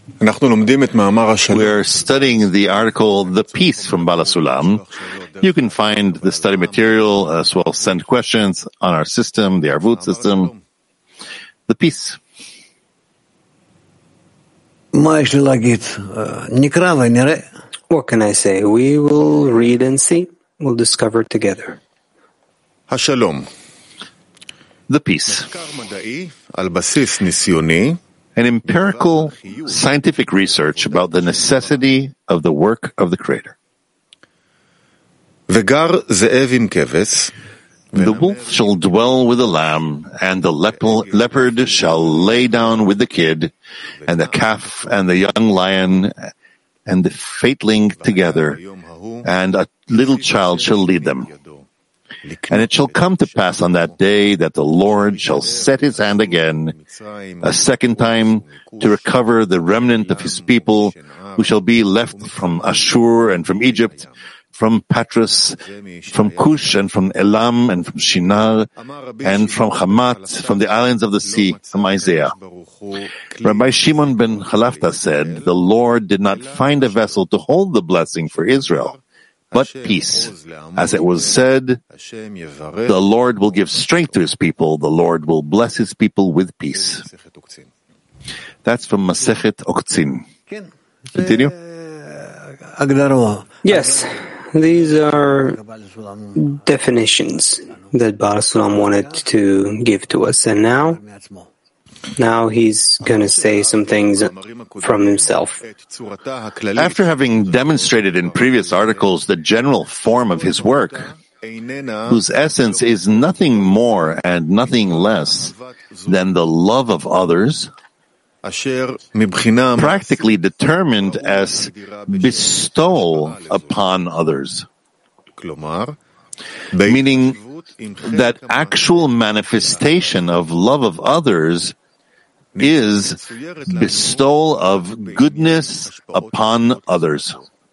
We're studying the article, The Peace from Baal HaSulam. You can find the study material as well as send questions on our system, the Arvut system. The Peace. What can I say? We will read and see. We'll discover together. The Peace. An empirical scientific research about the necessity of the work of the Creator. The wolf shall dwell with the lamb, and the leopard shall lay down with the kid, and the calf and the young lion and the fatling together, and a little child shall lead them. And it shall come to pass on that day that the Lord shall set his hand again, a second time, to recover the remnant of his people, who shall be left from Ashur and from Egypt, from Patras, from Cush and from Elam and from Shinar and from Hamat, from the islands of the sea, from Isaiah. Rabbi Shimon ben Chalafta said, the Lord did not find a vessel to hold the blessing for Israel, but peace. As it was said, the Lord will give strength to his people, the Lord will bless his people with peace. That's from Masechet Oktzin. Continue. Yes, these are definitions that Baal HaSulam wanted to give to us, and now he's going to say some things from himself. After having demonstrated in previous articles the general form of his work, whose essence is nothing more and nothing less than the love of others, practically determined as bestowal upon others, meaning that actual manifestation of love of others is bestowal of goodness upon others.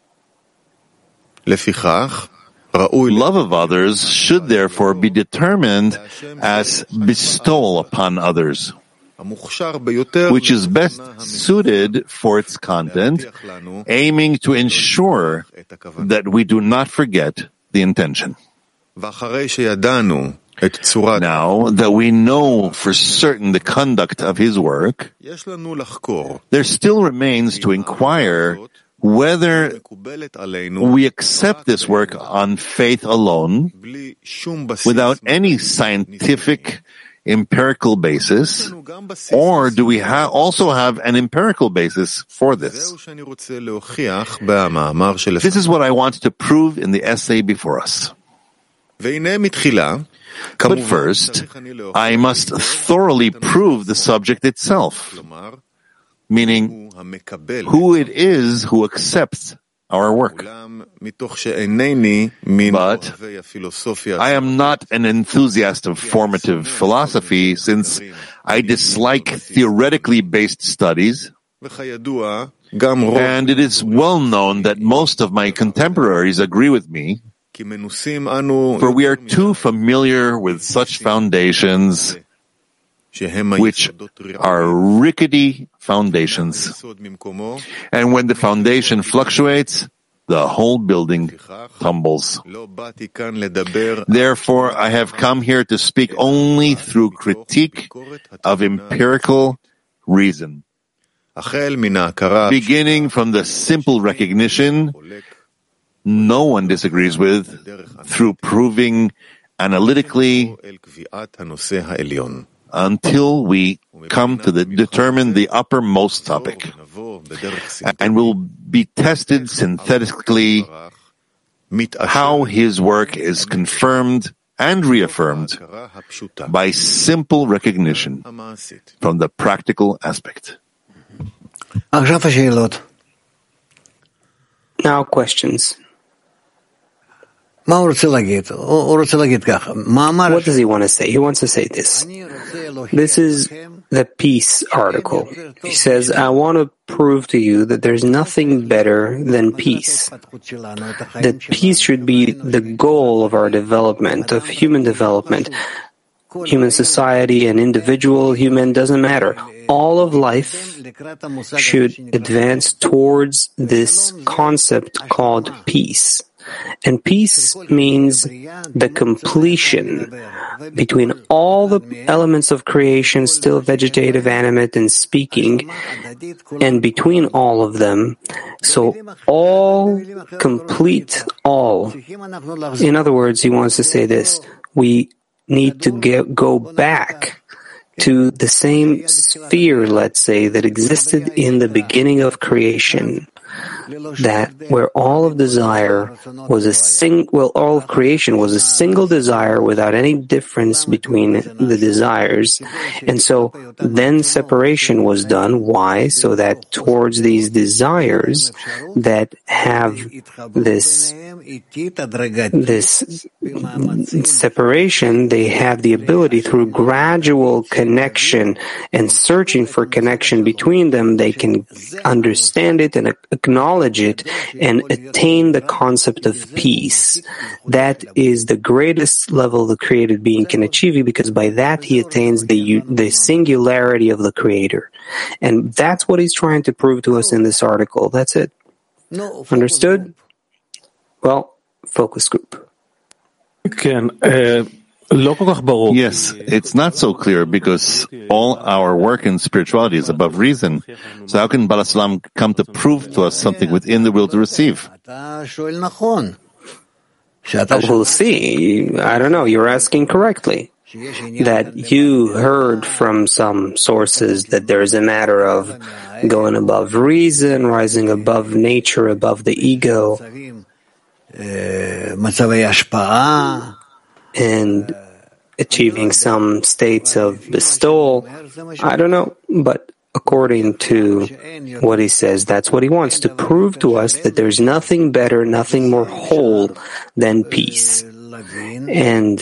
Love of others should therefore be determined as bestowal upon others, which is best suited for its content, aiming to ensure that we do not forget the intention. Now that we know for certain the conduct of his work, there still remains to inquire whether we accept this work on faith alone, without any scientific empirical basis, or do we also have an empirical basis for this? This is what I want to prove in the essay before us. But first, I must thoroughly prove the subject itself, meaning who it is who accepts our work. But I am not an enthusiast of formative philosophy, since I dislike theoretically based studies, and it is well known that most of my contemporaries agree with me, for we are too familiar with such foundations, which are rickety foundations. And when the foundation fluctuates, the whole building tumbles. Therefore, I have come here to speak only through critique of empirical reason, beginning from the simple recognition no one disagrees with, through proving analytically, until we come to determine the uppermost topic, and will be tested synthetically how his work is confirmed and reaffirmed by simple recognition from the practical aspect. Now questions. What does he want to say? He wants to say this. This is the peace article. He says, I want to prove to you that there's nothing better than peace. That peace should be the goal of our development, of human development. human society, an individual human, doesn't matter. All of life should advance towards this concept called peace. And peace means the completion between all the elements of creation, still vegetative, animate, and speaking, and between all of them. So all complete all. In other words, he wants to say this: we need to go back to the same sphere, let's say, that existed in the beginning of creation. That where all of desire was all of creation was a single desire without any difference between the desires. And so then separation was done. Why? So that towards these desires that have this separation, they have the ability through gradual connection and searching for connection between them, they can understand it and acknowledge it and attain the concept of peace. That is the greatest level the created being can achieve, because by that he attains the singularity of the Creator. And that's what he's trying to prove to us in this article. That's it. Understood? Well, focus group. Yes, it's not so clear because all our work in spirituality is above reason. So how can Baal HaSulam come to prove to us something within the will to receive? We'll see. I don't know. You're asking correctly. That you heard from some sources that there is a matter of going above reason, rising above nature, above the ego, and achieving some states of bestowal. I don't know, but according to what he says, that's what he wants to prove to us, that there's nothing better, nothing more whole than peace. And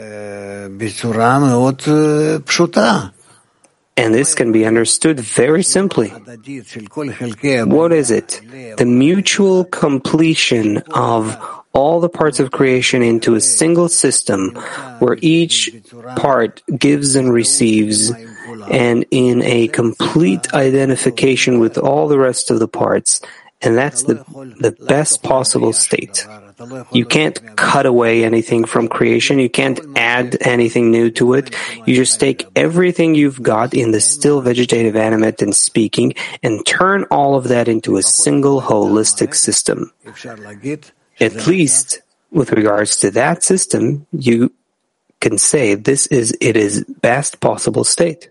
this can be understood very simply. What is it? The mutual completion of all the parts of creation into a single system where each part gives and receives, and in a complete identification with all the rest of the parts. And that's the best possible state. You can't cut away anything from creation. You can't add anything new to it. You just take everything you've got in the still vegetative, animate, and speaking and turn all of that into a single holistic system. At least with regards to that system, you can say it is best possible state.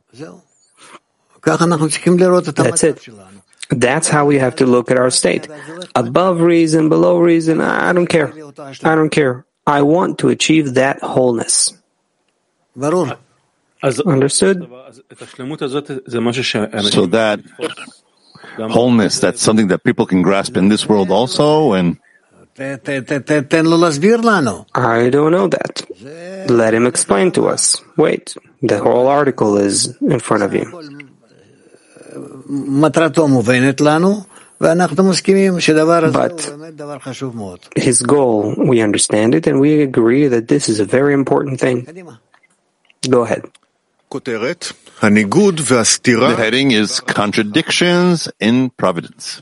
That's it. That's how we have to look at our state. Above reason, below reason, I don't care. I don't care. I want to achieve that wholeness. Understood? So that wholeness, that's something that people can grasp in this world also, and I don't know that. Let him explain to us. Wait, the whole article is in front of you. But his goal, we understand it, and we agree that this is a very important thing. Go ahead. The heading is Contradictions in Providence.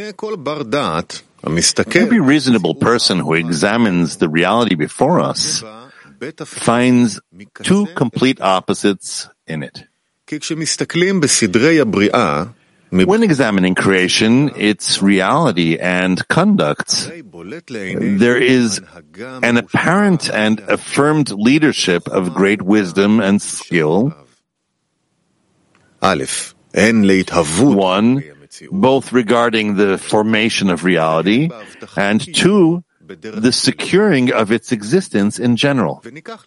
Every reasonable person who examines the reality before us finds two complete opposites in it. When examining creation, its reality and conduct, there is an apparent and affirmed leadership of great wisdom and skill. One, both regarding the formation of reality, and two, the securing of its existence in general.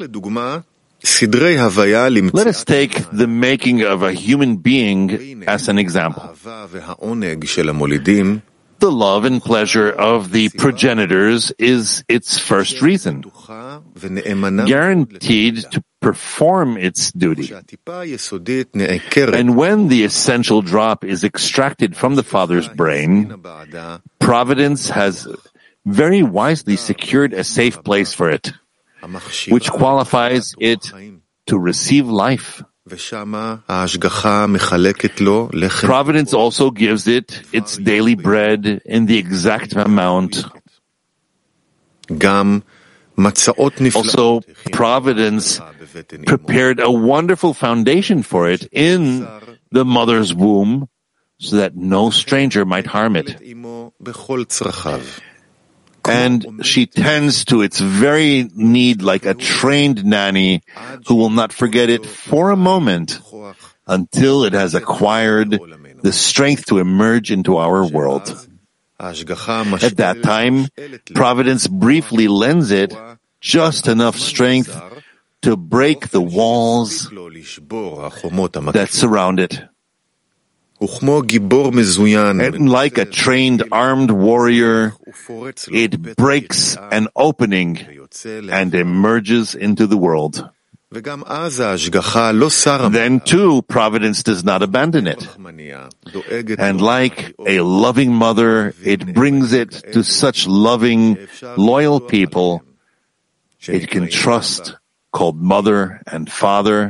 Let us take the making of a human being as an example. The love and pleasure of the progenitors is its first reason, guaranteed to perform its duty. And when the essential drop is extracted from the father's brain, Providence has very wisely secured a safe place for it, which qualifies it to receive life. Providence also gives it its daily bread in the exact amount. Also, Providence prepared a wonderful foundation for it in the mother's womb so that no stranger might harm it. And she tends to its very need like a trained nanny who will not forget it for a moment until it has acquired the strength to emerge into our world. At that time, Providence briefly lends it just enough strength to break the walls that surround it. And like a trained armed warrior, it breaks an opening and emerges into the world. Then too, Providence does not abandon it. And like a loving mother, it brings it to such loving, loyal people it can trust, called mother and father,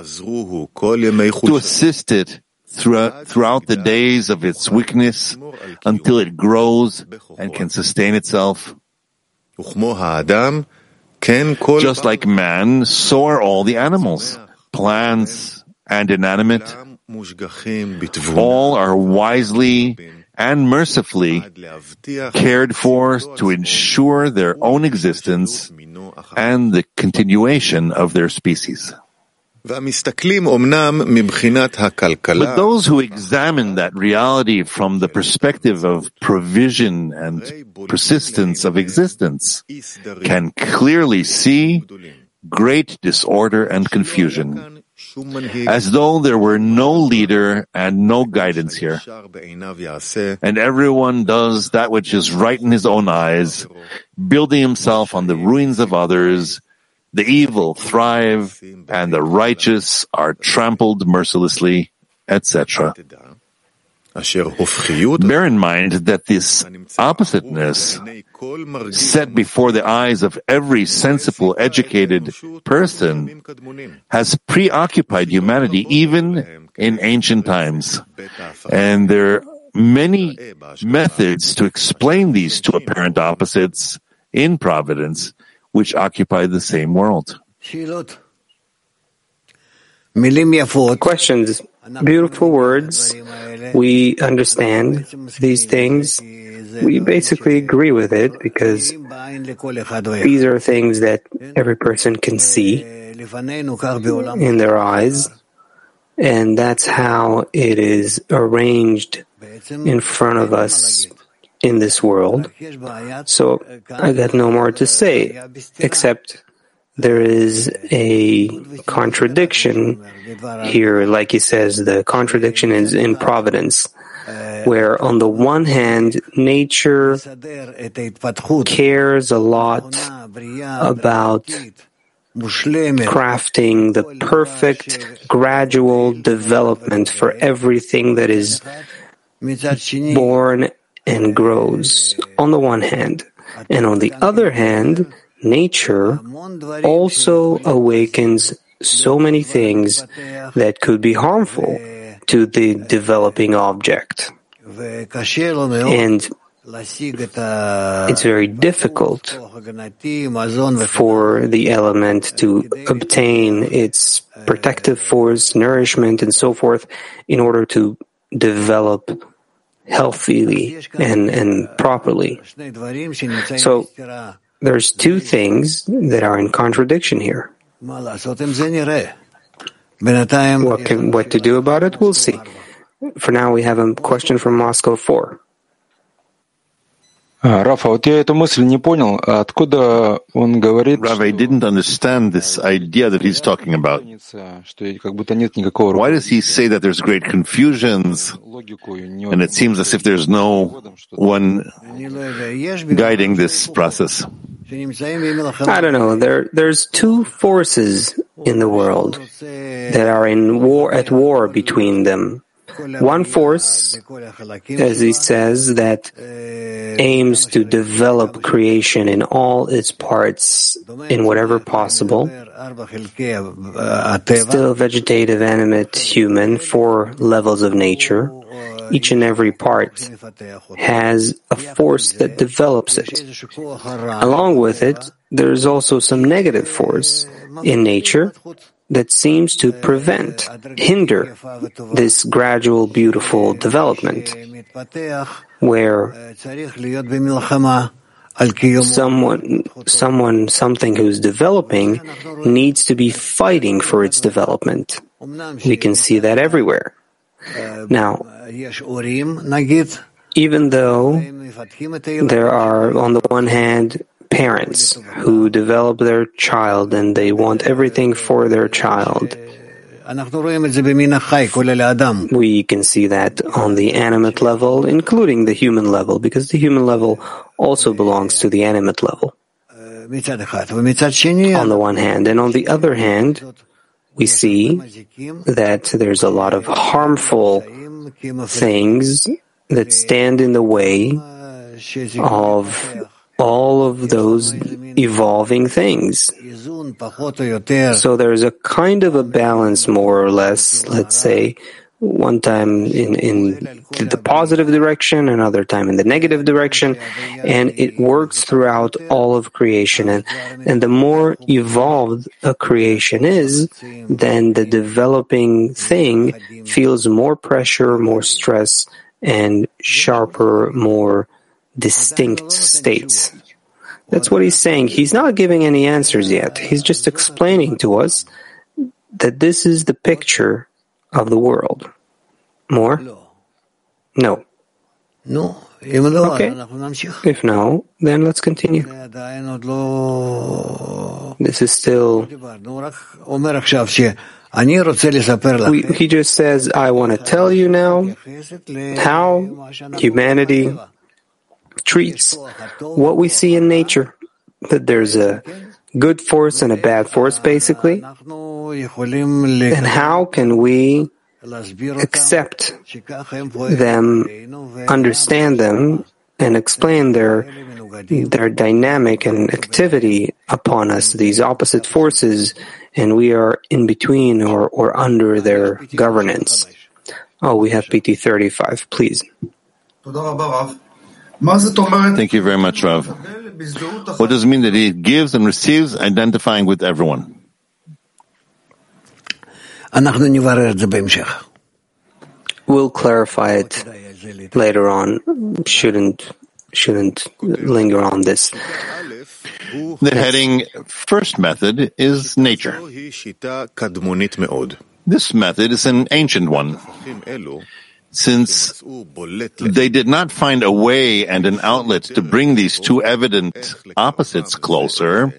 to assist it throughout the days of its weakness until it grows and can sustain itself. Just like man, so are all the animals, plants and inanimate. All are wisely and mercifully cared for to ensure their own existence and the continuation of their species. But those who examine that reality from the perspective of provision and persistence of existence can clearly see great disorder and confusion, as though there were no leader and no guidance here. And everyone does that which is right in his own eyes, building himself on the ruins of others. The evil thrive, and the righteous are trampled mercilessly, etc. Bear in mind that this oppositeness, set before the eyes of every sensible, educated person, has preoccupied humanity even in ancient times. And there are many methods to explain these two apparent opposites in Providence, which occupy the same world. Questions. Beautiful words. We understand these things. We basically agree with it because these are things that every person can see in their eyes, and that's how it is arranged in front of us in this world. So I got no more to say, except there is a contradiction here. Like he says, the contradiction is in Providence, where on the one hand, nature cares a lot about crafting the perfect gradual development for everything that is born and grows, on the one hand. And on the other hand, nature also awakens so many things that could be harmful to the developing object. And it's very difficult for the element to obtain its protective force, nourishment, and so forth in order to develop healthily and properly. So there's two things that are in contradiction here. What to do about it? We'll see. For now, we have a question from Moscow 4. Раф, вот я эту мысль не понял. Откуда он говорит? Rav, I didn't understand this idea that he's talking about. Why does he say that there's great confusions, and it seems as if there's no one guiding this process? I don't know. There's two forces in the world that are at war between them. One force, as he says, that aims to develop creation in all its parts, in whatever possible, still vegetative, animate, human, 4 levels of nature. Each and every part has a force that develops it. Along with it, there is also some negative force in nature that seems to hinder this gradual, beautiful development, where something who's developing needs to be fighting for its development. We can see that everywhere. Now, even though there are, on the one hand, parents who develop their child and they want everything for their child, we can see that on the animate level, including the human level, because the human level also belongs to the animate level. On the one hand. And on the other hand, we see that there's a lot of harmful things that stand in the way of all of those evolving things. So there's a kind of a balance, more or less, let's say, one time in the positive direction, another time in the negative direction, and it works throughout all of creation. And the more evolved a creation is, then the developing thing feels more pressure, more stress, and sharper, more distinct states. That's what he's saying. He's not giving any answers yet. He's just explaining to us that this is the picture of the world. More? No. Okay. If no, then let's continue. This is still... He just says, I want to tell you now how humanity treats what we see in nature, that there's a good force and a bad force, basically. And how can we accept them, understand them, and explain their dynamic and activity upon us, these opposite forces, and we are in between or under their governance. Oh, we have PT 35, please. Thank you very much, Rav. What does it mean that he gives and receives, identifying with everyone? We'll clarify it later on. Shouldn't linger on this. The heading, first method, is nature. This method is an ancient one. Since they did not find a way and an outlet to bring these two evident opposites closer,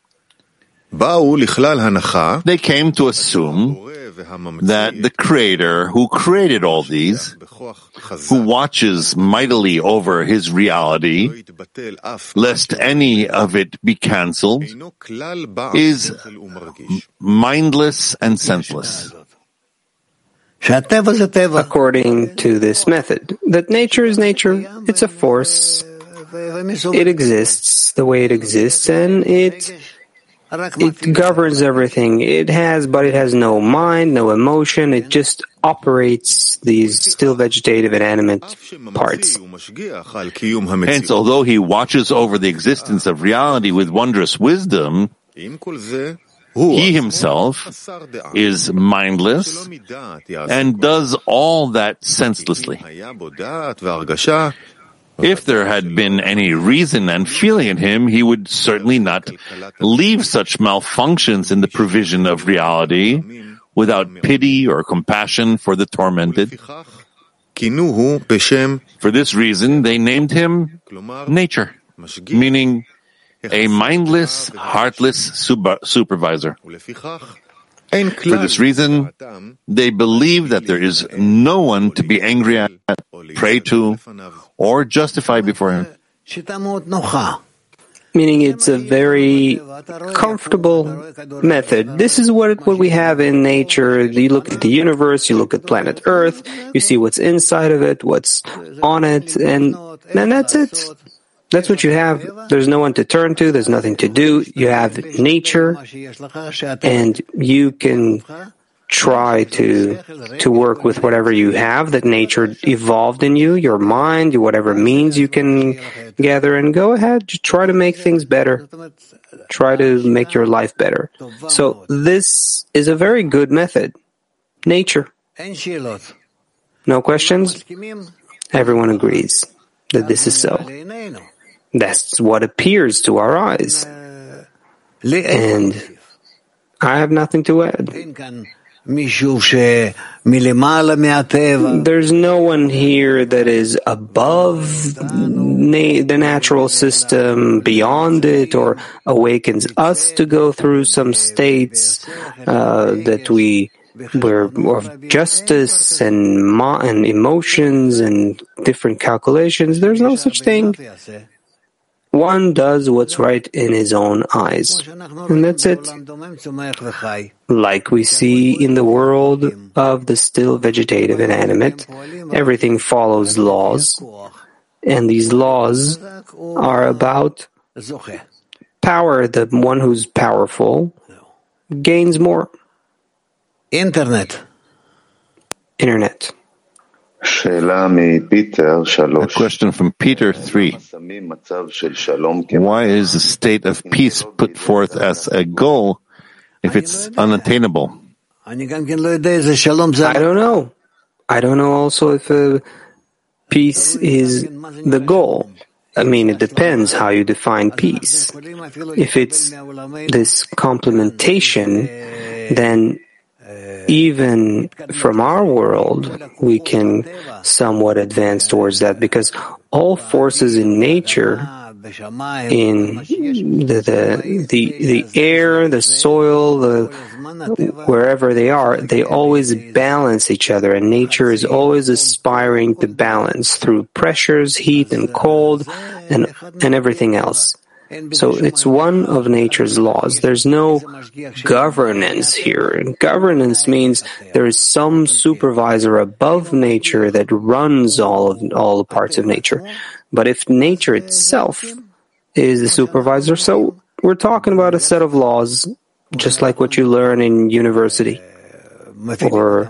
they came to assume that the Creator, who created all these, who watches mightily over his reality, lest any of it be cancelled, is mindless and senseless. According to this method, that nature is nature, it's a force, it exists the way it exists, and it governs everything. But it has no mind, no emotion, it just operates these still vegetative and animate parts. Hence, although he watches over the existence of reality with wondrous wisdom, he himself is mindless and does all that senselessly. If there had been any reason and feeling in him, he would certainly not leave such malfunctions in the provision of reality without pity or compassion for the tormented. For this reason, they named him nature, meaning a mindless, heartless supervisor. For this reason, they believe that there is no one to be angry at, pray to, or justify before him. meaning it's a very comfortable method. This is what we have in nature. You look at the universe, you look at planet Earth, you see what's inside of it, what's on it, and that's it. That's what you have. There's no one to turn to, there's nothing to do. You have nature, and you can try to work with whatever you have that nature evolved in you, your mind, whatever means you can gather, and go ahead, just try to make things better. Try to make your life better. So this is a very good method. Nature. No questions? Everyone agrees that this is so. That's what appears to our eyes. And I have nothing to add. There's no one here that is above the natural system, beyond it, or awakens us to go through some states that we're of justice and emotions and different calculations. There's no such thing. One does what's right in his own eyes. And that's it. Like we see in the world of the still vegetative and animate, everything follows laws. And these laws are about power. The one who's powerful gains more. Internet. A question from Peter 3. Why is the state of peace put forth as a goal if it's unattainable? I don't know. I don't know also if peace is the goal. I mean, it depends how you define peace. If it's this complementation, then even from our world, we can somewhat advance towards that, because all forces in nature, in the air, the soil, wherever they are, they always balance each other, and nature is always aspiring to balance through pressures, heat and cold, and everything else. So it's one of nature's laws. There's no governance here. Governance means there is some supervisor above nature that runs all the parts of nature. But if nature itself is the supervisor, so we're talking about a set of laws, just like what you learn in university, or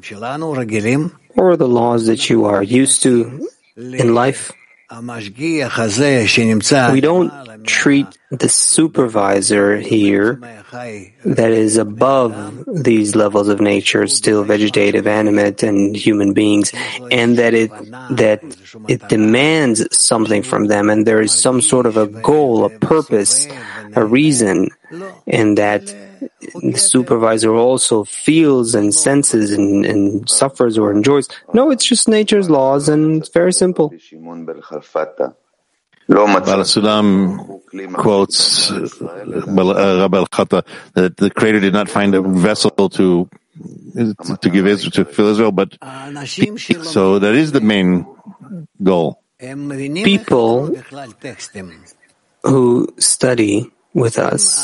the laws that you are used to in life. We don't treat the supervisor here that is above these levels of nature, still vegetative, animate, and human beings, and that it demands something from them, and there is some sort of a goal, a purpose, a reason, and that the supervisor also feels and senses and suffers or enjoys. No, it's just nature's laws, and it's very simple. Balasulam quotes Rabbi Al-Khata that the Creator did not find a vessel to give Israel, to fill Israel, but so that is the main goal. People who study with us,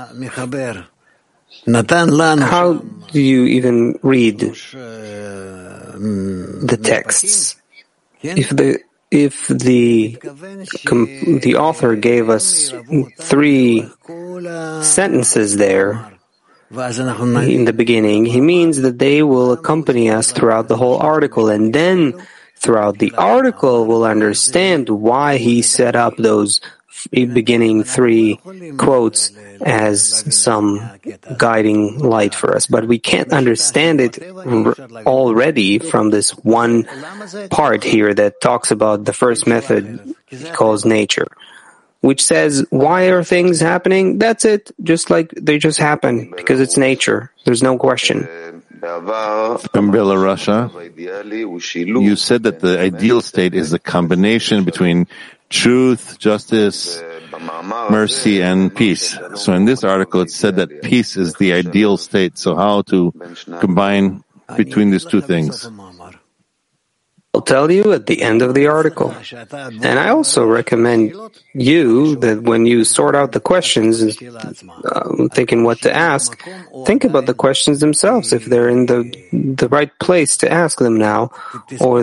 how do you even read the texts? If the author gave us 3 sentences there in the beginning, he means that they will accompany us throughout the whole article, and then throughout the article we'll understand why he set up those beginning 3 quotes as some guiding light for us. But we can't understand it already from this one part here that talks about the first method he calls nature, which says, why are things happening? That's it. Just like they just happen, because it's nature. There's no question. From Belarussia, you said that the ideal state is a combination between truth, justice, mercy, and peace. So in this article, it said that peace is the ideal state. So how to combine between these 2 things? I'll tell you at the end of the article. And I also recommend you that when you sort out the questions, thinking what to ask, think about the questions themselves, if they're in the right place to ask them now, or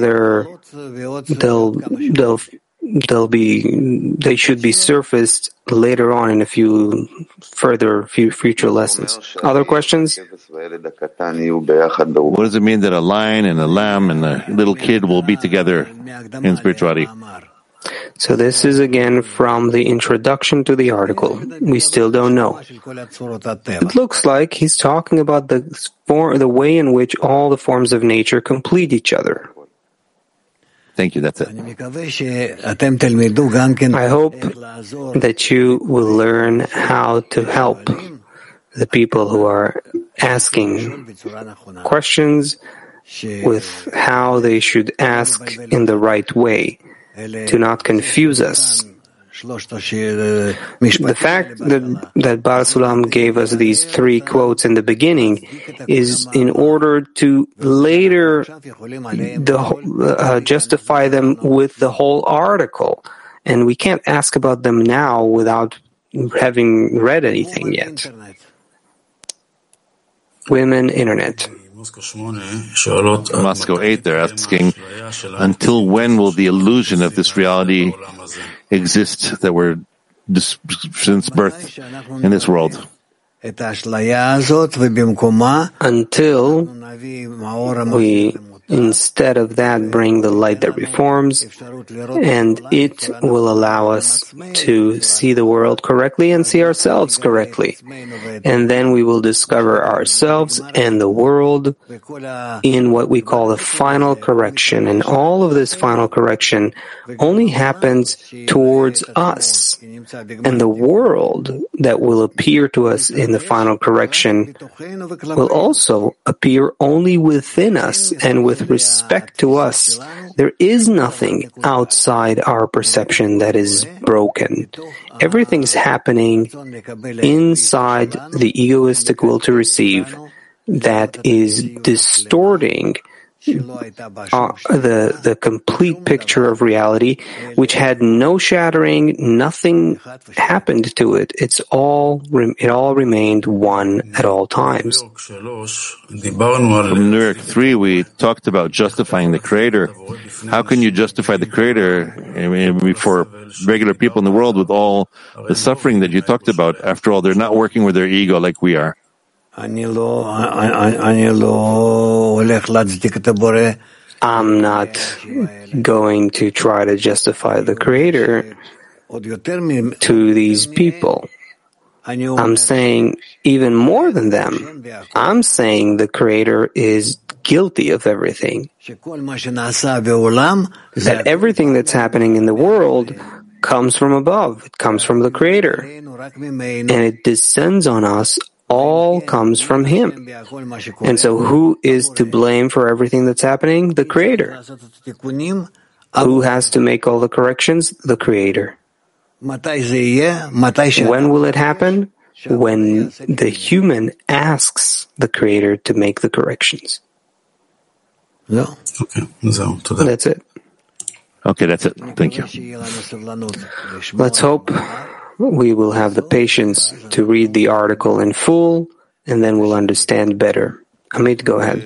they should be surfaced later on in a few future lessons. Other questions? What does it mean that a lion and a lamb and a little kid will be together in spirituality? So this is again from the introduction to the article. We still don't know. It looks like he's talking about the way in which all the forms of nature complete each other. Thank you, that's it. I hope that you will learn how to help the people who are asking questions with how they should ask in the right way, to not confuse us. The fact that Baal Sulam gave us these 3 quotes in the beginning is in order to later justify them with the whole article. And we can't ask about them now without having read anything yet. Women Internet. Moscow 8, they're asking, until when will the illusion of this reality exist that we're since birth in this world? Until we, instead of that, bring the light that reforms, and it will allow us to see the world correctly and see ourselves correctly. And then we will discover ourselves and the world in what we call the final correction. And all of this final correction only happens towards us. And the world that will appear to us in the final correction will also appear only within us and with respect to us. There is nothing outside our perception that is broken. Everything's happening inside the egoistic will to receive that is distorting the complete picture of reality, which had no shattering, nothing happened to it. It all remained one at all times. From New York 3, we talked about justifying the Creator. How can you justify the Creator for regular people in the world with all the suffering that you talked about? After all, they're not working with their ego like we are. I'm not going to try to justify the Creator to these people. I'm saying even more than them. I'm saying the Creator is guilty of everything. That everything that's happening in the world comes from above. It comes from the Creator. And it descends on us. All comes from Him. And so who is to blame for everything that's happening? The Creator. Who has to make all the corrections? The Creator. When will it happen? When the human asks the Creator to make the corrections. That's it. Okay, that's it. Thank you. Let's hope we will have the patience to read the article in full, and then we'll understand better. Amit, go ahead.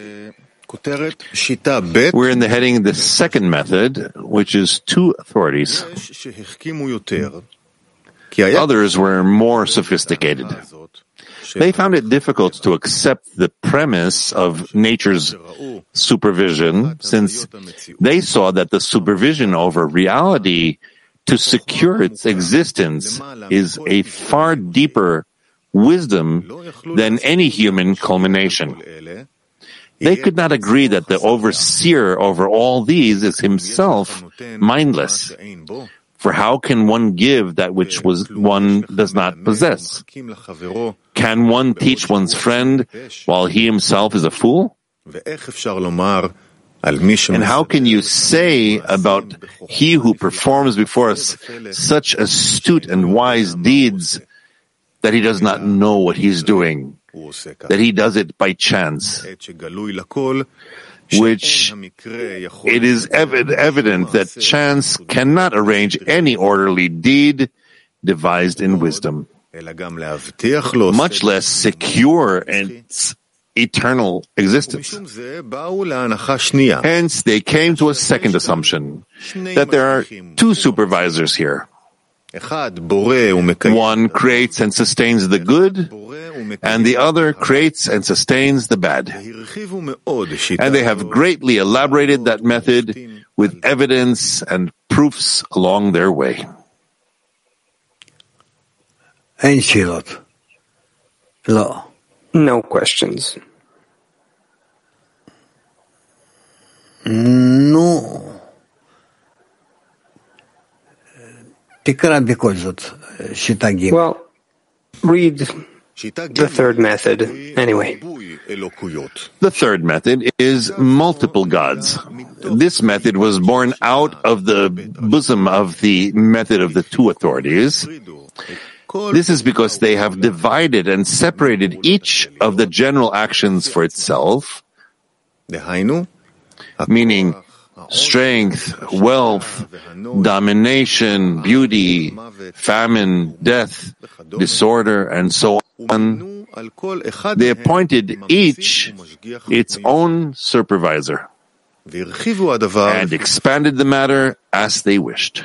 We're in the heading, the second method, which is 2 authorities. Others were more sophisticated. They found it difficult to accept the premise of nature's supervision, since they saw that the supervision over reality to secure its existence is a far deeper wisdom than any human culmination. They could not agree that the overseer over all these is himself mindless. For how can one give that which one does not possess? Can one teach one's friend while he himself is a fool? And how can you say about he who performs before us such astute and wise deeds that he does not know what he's doing, that he does it by chance? which it is evident that chance cannot arrange any orderly deed devised in wisdom, much less secure its eternal existence. Hence, they came to a second assumption, that there are two supervisors here. One creates and sustains the good, and the other creates and sustains the bad. And they have greatly elaborated that method with evidence and proofs along their way. No questions. No. Well, read the third method anyway. The third method is multiple gods. This method was born out of the bosom of the method of the two authorities. This is because they have divided and separated each of the general actions for itself, meaning strength, wealth, domination, beauty, famine, death, disorder, and so on. They appointed each its own supervisor and expanded the matter as they wished.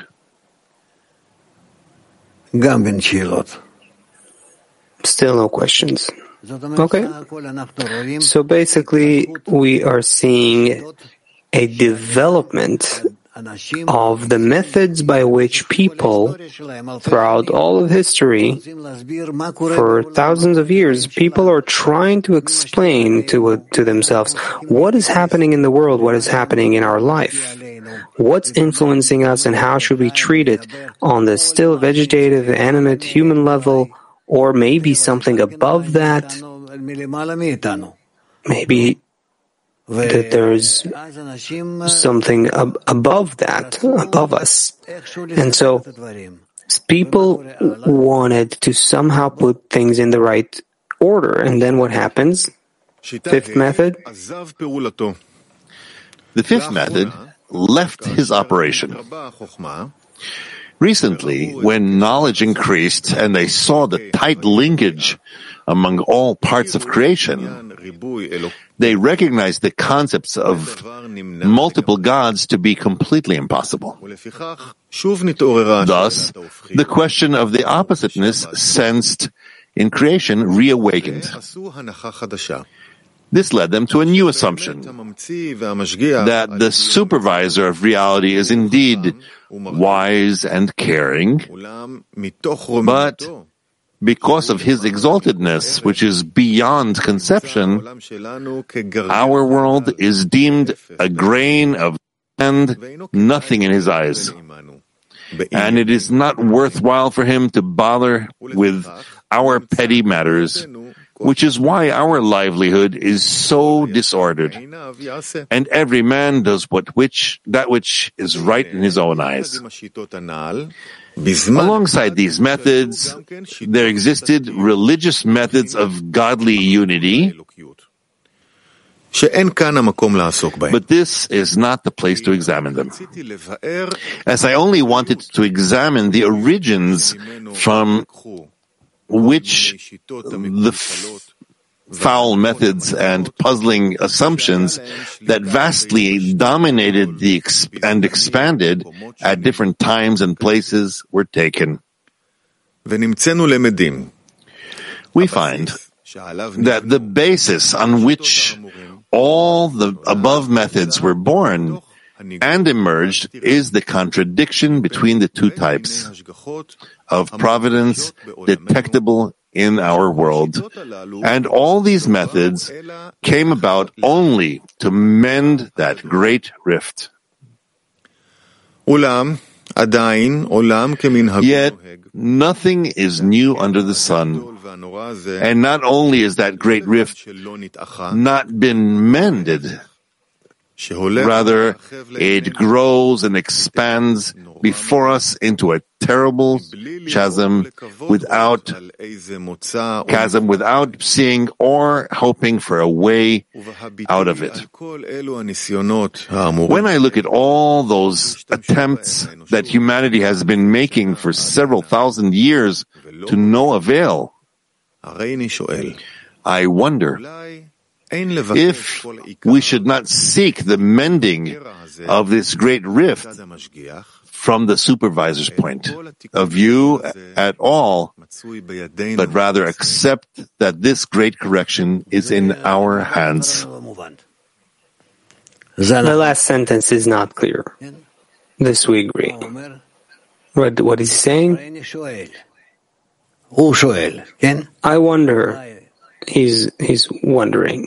Still no questions. Okay. So basically, we are seeing a development of the methods by which people, throughout all of history, for thousands of years, people are trying to explain to themselves what is happening in the world, what is happening in our life, what's influencing us, and how should we treat it on the still vegetative, animate, human level, or maybe something above that, maybe that there's something above that, above us. And so people wanted to somehow put things in the right order. And then what happens? Fifth method? The fifth method left his operation. Recently, when knowledge increased and they saw the tight linkage among all parts of creation, they recognized the concepts of multiple gods to be completely impossible. Thus, the question of the oppositeness sensed in creation reawakened. This led them to a new assumption, that the supervisor of reality is indeed wise and caring, but because of his exaltedness, which is beyond conception, our world is deemed a grain of sand, nothing in his eyes. And it is not worthwhile for him to bother with our petty matters, which is why our livelihood is so disordered, and every man does that which is right in his own eyes. Alongside these methods, there existed religious methods of godly unity, but this is not the place to examine them, as I only wanted to examine the origins from which the foul methods and puzzling assumptions that vastly dominated and expanded at different times and places were taken. We find that the basis on which all the above methods were born and emerged is the contradiction between the two types of providence detectable in our world. And all these methods came about only to mend that great rift. Yet, nothing is new under the sun. And not only is that great rift not been mended, rather, it grows and expands before us into a terrible chasm without seeing or hoping for a way out of it. When I look at all those attempts that humanity has been making for several thousand years to no avail, I wonder if we should not seek the mending of this great rift from the supervisor's point of view at all, but rather accept that this great correction is in our hands. The last sentence is not clear. This we agree. What is he saying? I wonder. He's wondering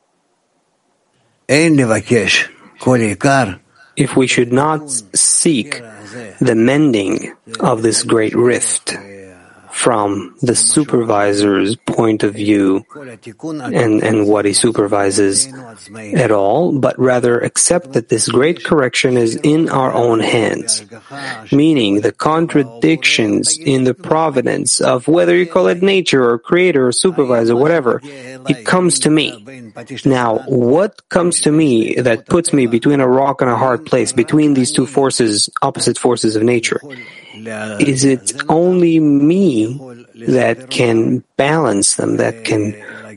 if we should not seek the mending of this great rift from the supervisor's point of view and what he supervises at all, but rather accept that this great correction is in our own hands, meaning the contradictions in the providence of whether you call it nature or creator or supervisor, whatever, it comes to me. Now, what comes to me that puts me between a rock and a hard place, between these two forces, opposite forces of nature? Is it only me that can balance them, that can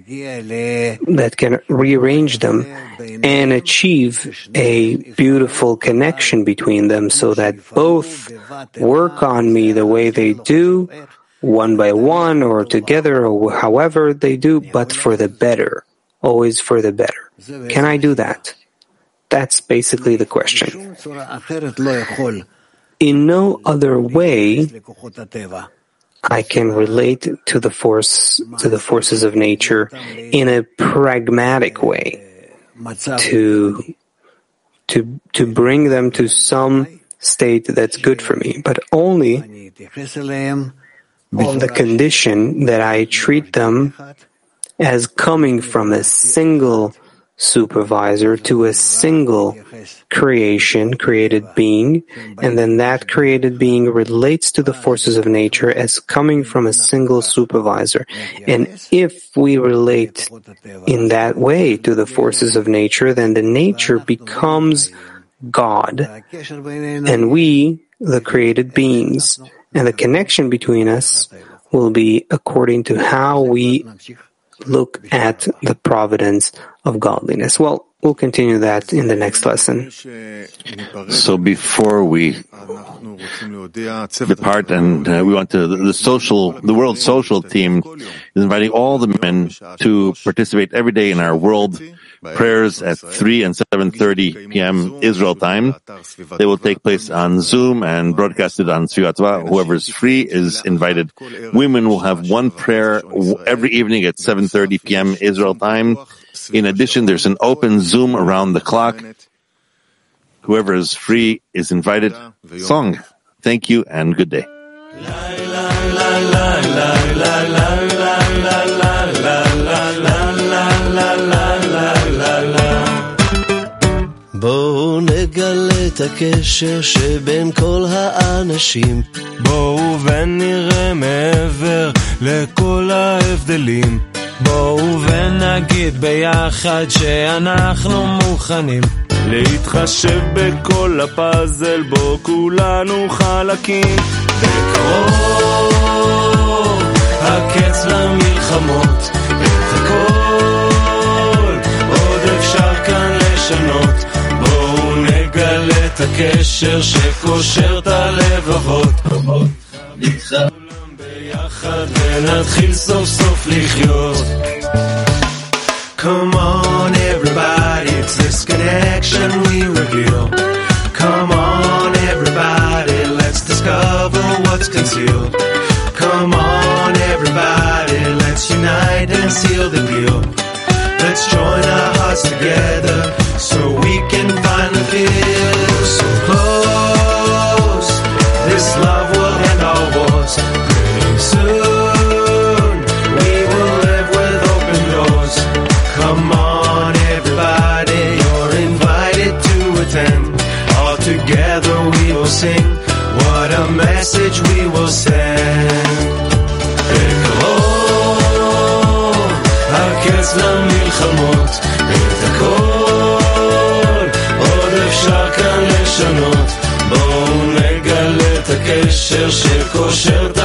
rearrange them and achieve a beautiful connection between them so that both work on me the way they do, one by one or together or however they do, but for the better, always for the better? Can I do that? That's basically the question. In no other way I can relate to the forces of nature in a pragmatic way, to bring them to some state that's good for me, but only on the condition that I treat them as coming from a single supervisor to a single created being, and then that created being relates to the forces of nature as coming from a single supervisor. And if we relate in that way to the forces of nature, then the nature becomes God, and we, the created beings, and the connection between us will be according to how we look at the providence of godliness. Well, we'll continue that in the next lesson. So before we depart, and we want to, the World Social Team is inviting all the men to participate every day in our world prayers at 3 and 7:30 p.m. Israel time. They will take place on Zoom and broadcasted on Sfirat Torah. Whoever is free is invited. Women will have one prayer every evening at 7:30 p.m. Israel time. In addition, there's an open Zoom around the clock. Whoever is free is invited. Song. Thank you and good day. בואו נגלה את הקשר שבין כל האנשים. בואו ונראה מעבר לכל ההבדלים. בואו ונגיד ביחד שאנחנו מוכנים להתחשב בכל הפאזל בו כולנו חלקים. בקרוב הקץ למלחמות, את הכל עוד אפשר כאן לשנות. בואו נגלה את הקשר שקושר את הלבבות. כולם ביחד ונתחיל סוף סוף לחיות. Come on everybody, it's this connection we reveal. Come on everybody, let's discover what's concealed. Come on everybody, let's unite and seal the deal. Let's join our hearts together so we can finally feel so close. This love will end all wars pretty soon. We will live with open doors. Come on everybody, you're invited to attend. All together we will sing What a message we will send. בקרוב הקץ למלחמות, את הכל עוד אפשר כאן לשנות. בואו נגלה את הקשר שקושר את